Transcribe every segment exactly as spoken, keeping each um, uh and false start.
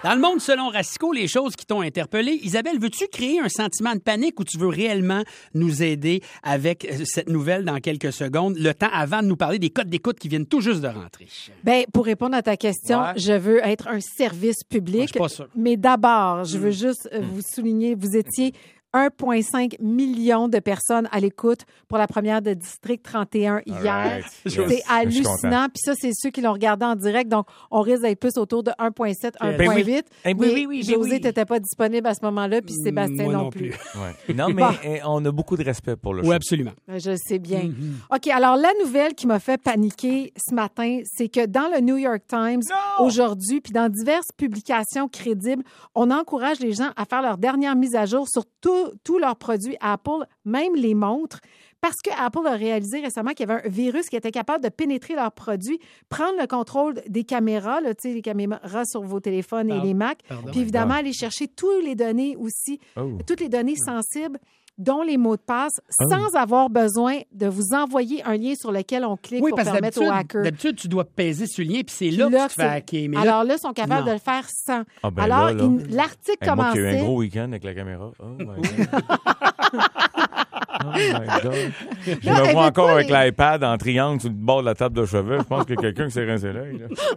Dans le monde selon Racicot, les choses qui t'ont interpellé. Isabelle, veux-tu créer un sentiment de panique ou tu veux réellement nous aider avec cette nouvelle dans quelques secondes, le temps avant de nous parler des codes d'écoute qui viennent tout juste de rentrer? Ben, pour répondre à ta question, ouais. je veux être un service public. Ouais, je suis pas sûr. Mais d'abord, je veux mm. juste mm. vous souligner, vous étiez un virgule cinq million de personnes à l'écoute pour la première de District trente et un hier. Right. C'est yes. hallucinant. Puis ça, c'est ceux qui l'ont regardé en direct. Donc, on risque d'être plus autour de un virgule sept, un virgule huit. Ben oui. Mais oui, oui, oui, José, oui. tu n'étais pas disponible à ce moment-là, puis Sébastien Moi non, non plus. plus. Ouais. Non, mais bon. On a beaucoup de respect pour le show. Oui, absolument. Je le sais bien. Mm-hmm. OK, alors la nouvelle qui m'a fait paniquer ce matin, c'est que dans le New York Times, non! aujourd'hui, puis dans diverses publications crédibles, on encourage les gens à faire leur dernière mise à jour sur tous leurs produits Apple, même les montres, parce que Apple a réalisé récemment qu'il y avait un virus qui était capable de pénétrer leurs produits, prendre le contrôle des caméras, là, tu sais, les caméras sur vos téléphones et Pardon. les Macs, Pardon. puis évidemment aller chercher toutes les données aussi, oh. toutes les données sensibles, dont les mots de passe, oh. sans avoir besoin de vous envoyer un lien sur lequel on clique oui, pour parce permettre aux hackers. D'habitude, tu dois peser sur le lien, puis c'est là, là que tu te fais hacker. Mais alors là, là, ils sont capables non. de le faire sans. Ah ben alors, là, là. il, l'article hey, moi commençait... Moi qui ai eu un gros week-end avec la caméra. Oh my God. Oh my God. Je non, me vois encore avec les... l'iPad en triangle sur le bord de la table de chevet. Je pense qu'il y a quelqu'un qui s'est rincé l'œil.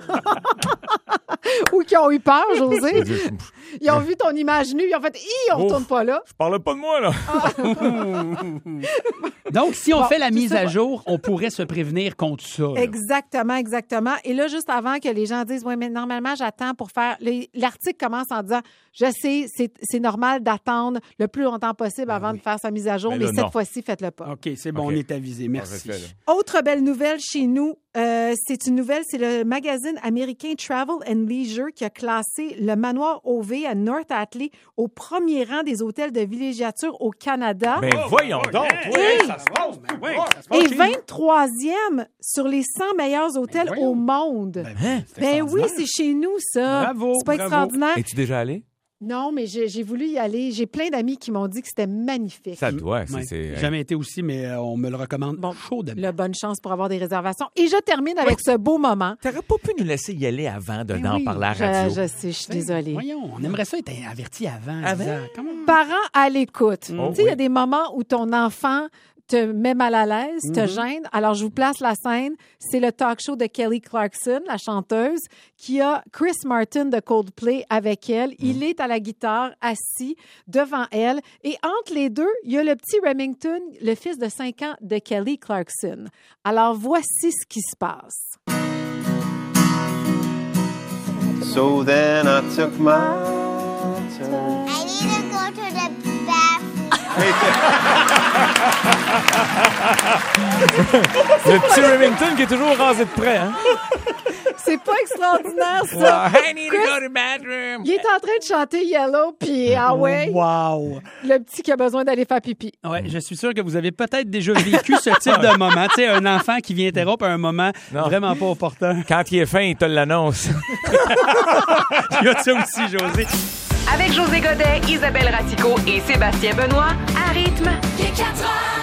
Ou qui ont eu peur, José. Ils ont vu ton image nue, ils ont fait « Hi, on ne retourne pas là ». Je parlais pas de moi, là. Ah. Donc, si on bon, fait la mise ça, à jour, on pourrait se prévenir contre ça. Là. Exactement, exactement. Et là, juste avant que les gens disent « Oui, mais normalement, j'attends pour faire… » L'article commence en disant « Je sais, c'est, c'est normal d'attendre le plus longtemps possible avant oui. de faire sa mise à jour, mais, mais là, cette non. fois-ci, faites-le pas. » OK, c'est bon, okay. On est avisé. Merci. Autre belle nouvelle chez nous, euh, c'est une nouvelle, c'est le magazine américain Travel and Leisure qui a classé le manoir O V à North Atlee au premier rang des hôtels de villégiature au Canada. Ben voyons oh, donc! Et, oui, ça se passe, ben oui, ça se passe et vingt-troisième sur les cent meilleurs hôtels ben au monde. Ben, hein? ben oui, c'est chez nous, ça. Bravo, c'est pas bravo. extraordinaire. Es-tu déjà allé? Non, mais j'ai, j'ai voulu y aller. J'ai plein d'amis qui m'ont dit que c'était magnifique. Ça doit. C'est, ouais. c'est... J'ai jamais été aussi, mais on me le recommande bon, chaudement. La bonne chance pour avoir des réservations. Et je termine avec oui. ce beau moment. T'aurais pas pu nous laisser y aller avant de d'en oui, parler à la radio. Je, je sais, je suis désolée. Voyons, on aimerait ça être averti avant. Avant? Parents à l'écoute. Oh, tu sais, il oui. y a des moments où ton enfant te met mal à l'aise, te Mm-hmm. gêne. Alors, je vous place la scène. C'est le talk show de Kelly Clarkson, la chanteuse, qui a Chris Martin de Coldplay avec elle. Mm. Il est à la guitare, assis devant elle. Et entre les deux, il y a le petit Remington, le fils de cinq ans de Kelly Clarkson. Alors, voici ce qui se passe. So then I took my turn. I need to go to the bathroom. Le petit Remington qui est toujours rasé de près, hein? C'est pas extraordinaire, ça. Well, I need Chris, to go to the bathroom. Il est en train de chanter Yellow, puis ah ouais. Wow. Le petit qui a besoin d'aller faire pipi. Ouais, je suis sûr que vous avez peut-être déjà vécu ce type de moment. Tu sais, un enfant qui vient interrompre un moment non. vraiment pas opportun. Quand il est fin, il te l'annonce. Il y a ça aussi, José. Avec José Godet, Isabelle Ratico et Sébastien Benoît, à rythme. Les quatre heures.